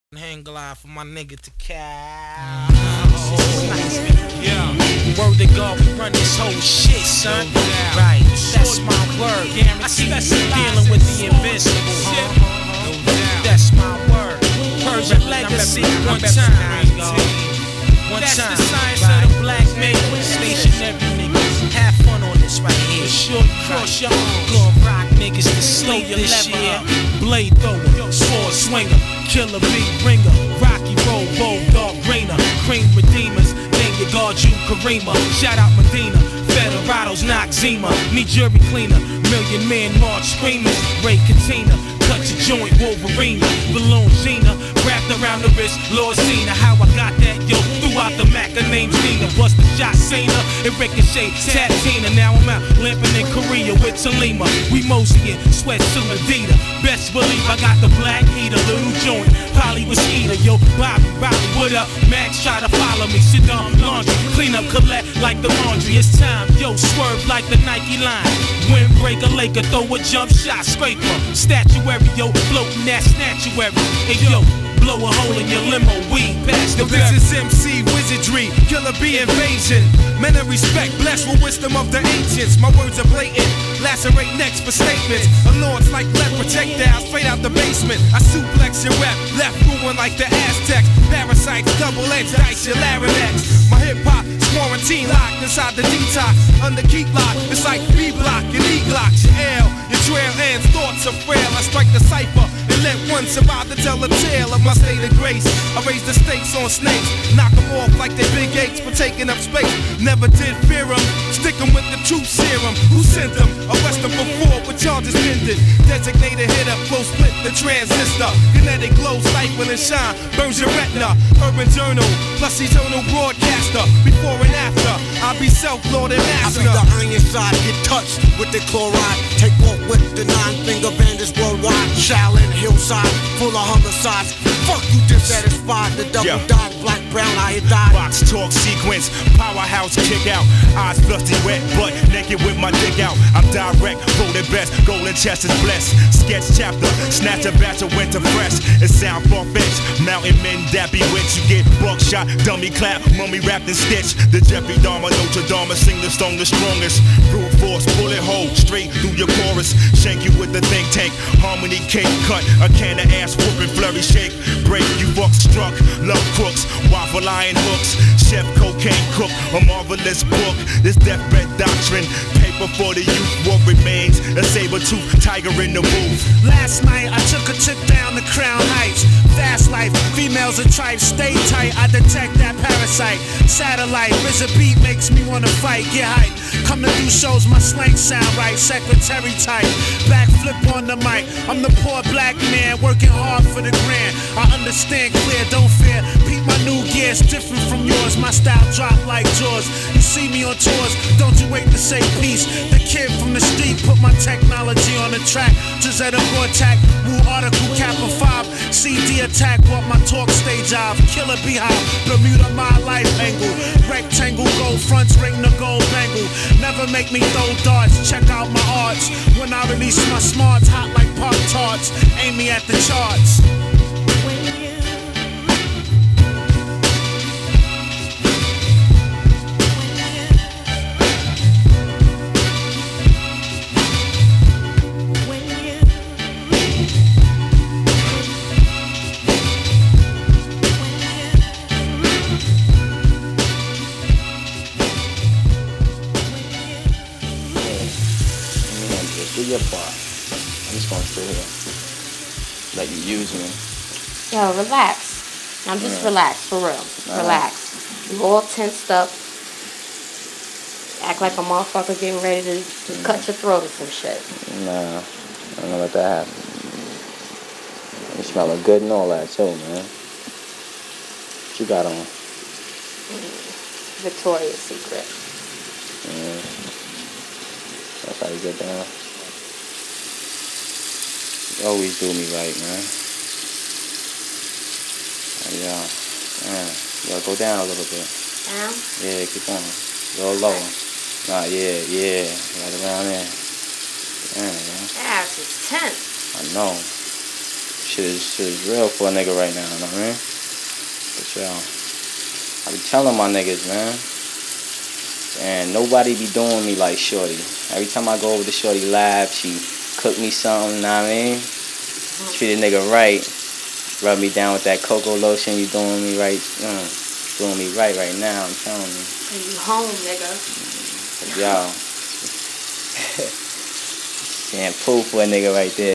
Hang glide for my nigga to cow. Yeah. Word to God, we run this whole shit, son. Right, that's my word. I see you dealing with the invincible, That's my word. Persian legacy, one time. One that's time. The science right. Of the black man. Stationary niggas. Have fun on this right here. Sure, cross your arms. Gonna rock niggas to sleep this year. Blade thrower, sword swinger, killer beat ringer, Rocky roll, bold dog grainer, cream redeemers, name your guard you Karima. Shout out Medina, Federados knock Zima, need jury cleaner, million man march screamers, Ray Katina, cut your joint Wolverine, balloon Gina, wrapped around the wrist, Lord Cena. How I got that, yo, throughout the Mac, her name's Nina, bust the shot Cena, it ricochet, Tatina. Now I'm out limping in Korea with Talima, we moseying, sweat to Adidas. Best believe I got the black heater, little joint, Polly was eater, yo, Bobby, what up? Max try to follow me, sit down, laundry, clean up, collect like the laundry. It's time, yo, swerve like the Nike line, windbreaker, Laker, throw a jump shot, scraper, statuary, yo, floating that statuary, hey yo, blow a hole in your limo, weed past the this is MC Wizardry, killer bee invasion. Men of respect, blessed with wisdom of the ancients. My words are blatant, lacerate necks for statements. A launch like lead projectiles straight out the basement. I suplex your rep, left ruin like the Aztecs. Parasites, double-edged dice, your larynx. My hip-hop is quarantine locked inside the detox. Under keep lock, it's like B-block and E-glocks. Your L, your trail ends, thoughts are frail. I strike the cipher and let one survive to tell the tale of my state of grace. I raise the stakes on snakes, knock them off like they big apes for taking up space. Never did fear them, stick them with the truth serum. Who sent them? Arrest them before with charges pending. Designated hitter, flow split the transistor. Kinetic glow, stifle and shine, burns your retina. Urban journal, plus eternal broadcaster. Before and after, I'll be self-lord and master. I be the iron side, get touched with the chloride. Take off with the 9-finger bandits worldwide. Shaolin hillside, full of homicides. Fuck you dissatisfied, the double dot, black, brown, I died. Box talk sequence, powerhouse kick out. Eyes flusty wet, butt naked with my dick out. I'm direct, voted best, golden chest is blessed. Sketch chapter, snatch a batch of winter fresh. It sound far-fetched, mountain men that bewitched. You get buckshot, dummy clap, mummy wrapped in stitch. The Jeffrey Dahmer, Notre Dame, sing the stone the strongest. Brute force, bullet hole, straight through your chorus. Shank you with the think tank, harmony cake cut. A can of ass whooping, flurry shake. Break, you bucks struck, love crooks, waffle iron hooks, chef cocaine cook, a marvelous book. This deathbed doctrine, paper for the youth. What remains, a saber-tooth tiger in the booth. Last night I took a trip down to Crown Heights. Fast life, females are tripe, stay tight. I detect that parasite. Satellite, RZA beat makes me wanna fight. Get hype, come to do shows, my slang sound right. Secretary type, backflip on the mic. I'm the poor black man working hard for the grand. I understand clear, don't fear. Peep my new gears, different from yours. My style drop like Jaws. You see me on tours, don't you wait to say peace. The kid from the street put my technology on the track. Gisetta Vortac, Woo Article Kappa 5. CD attack, what my talk stage off. Killer Beehive, Bermuda my life angle. Rectangle, gold fronts, ring the gold bangle. Never make me throw darts, check out my arts. When I release my smarts, hot like Pop Tarts. Aim me at the charts. Do your part. I'm just gonna sit here. Let you use me. Yo, relax. I'm just relaxed, for real. Relax. You all tensed up. Act like a motherfucker getting ready to cut your throat or some shit. Nah, I don't know let that happen. You smelling good and all that too, man. What you got on? Victoria's Secret. That's how you get down. You always do me right, man. Yeah, go down a little bit. Down? Yeah, keep on. Go lower. Nah, yeah. Right around there. Yeah, man. Ass is tense. I know. shit is real for a nigga right now, you know what I mean? But yo, I be telling my niggas, man. And nobody be doing me like Shorty. Every time I go over to Shorty lab, she cook me something, you know what I mean? Treat a nigga right. Rub me down with that cocoa lotion. You doing me right. Doing me right now, I'm telling you. And you home, nigga. Yo. Shampoo for a nigga right there.